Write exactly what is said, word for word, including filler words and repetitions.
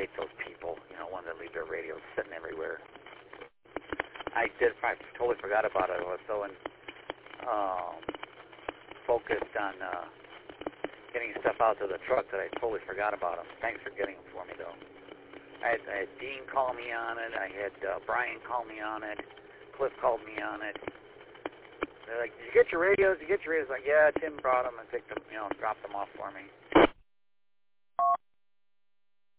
hate those people, you know, ones that leave their radios sitting everywhere. I did, I totally forgot about it. I was so in, um, focused on uh, getting stuff out to the truck that I totally forgot about them. Thanks for getting them for me, though. I had, I had Dean call me on it. I had uh, Brian call me on it. Cliff called me on it. They're like, did you get your radios? Did you get your radios? Like, yeah, Tim brought them and picked them, you know, dropped them off for me.